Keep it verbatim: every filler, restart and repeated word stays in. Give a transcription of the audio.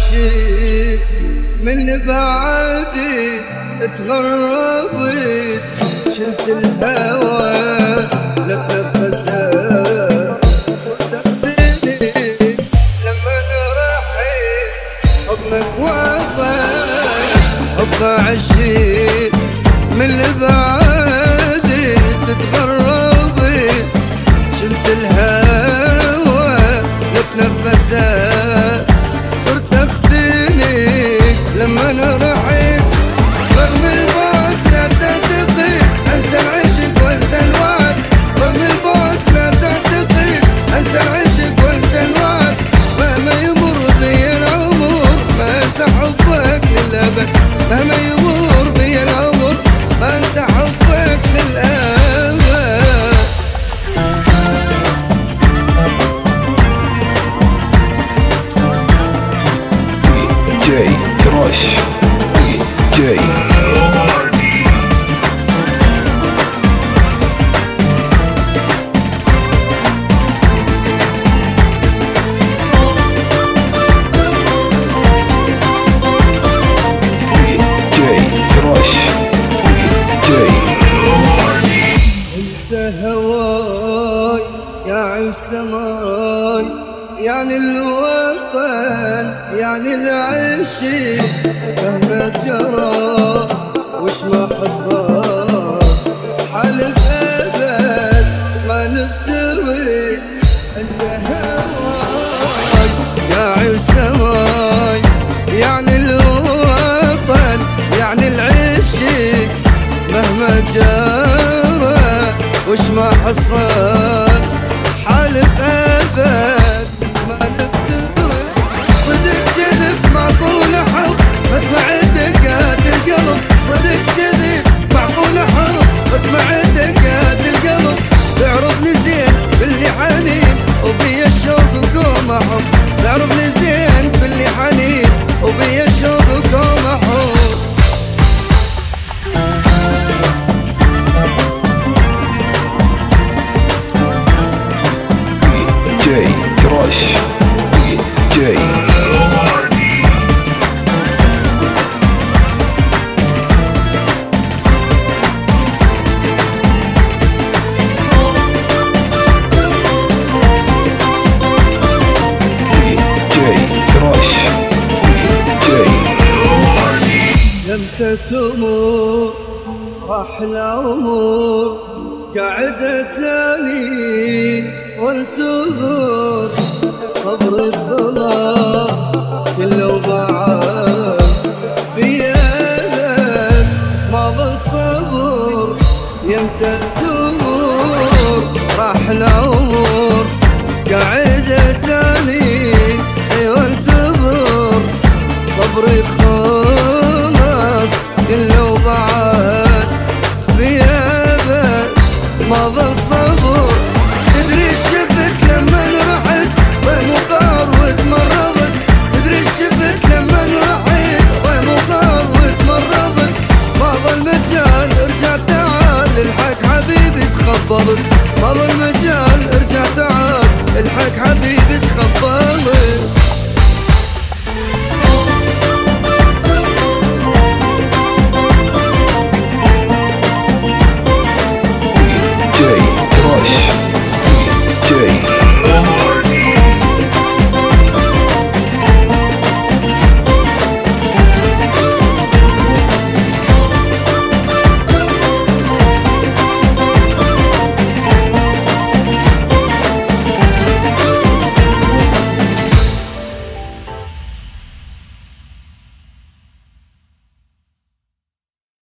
عشي من بعدي اتغربت، شلت الهوى لتنفسه صدقتني لما رحيت حضنك وفاك. حب عشي من بعدي تتغربت، شلت الهوى لتنفسه صرت اختني لما رحيت. رغم البعد لا تعتقد انسى العشق وانسى الوعد، رغم البعد لا تعتقد انسى العشق وانسى الوعد. مهما يمر بي العمر ما انسى حبك للابد، مهما يمر بي العمر ما انسى حبك للابد. جاي كراش جاي جاي كراش جاي. انت هواي يا عين سماي، يعني الوطن يعني العشق، مهما جرى وش ما حصل حلف ابد ما نفترق. انت هواي يا عين سماي، يعني الوطن يعني العشق، مهما جرى وش ما حصل حلف ابد ما نفترق. صدق كذب معقول حب بسمع دقات القلب، صدق كذب معقول حب بسمع دقات القلب. تعرفني زين باللي حنين وبي الشوق وكوم احب، تعرفني زين باللي حنين وبي الشوق وكوم احب. جاي كراش جاي جاي كراش جاي. لمتى تمر راح العمر قاعدة تاني وانتظر، صبري خلاص كله بعد بيالك ما ظل صبر. يمتى تمر راح العمر قاعدة تاني وانتظر، صبري خلاص كله بعد بيالك ما ظل صبر. تدري شفت لما رحت ومقار وتمرضت، تدري شفت لما رحت ومقار وتمرضت. ما ظل مجال ارجع تعال الحق حبيبي تخبلت، ما ظل مجال ارجع تعال الحق حبيبي تخبلت.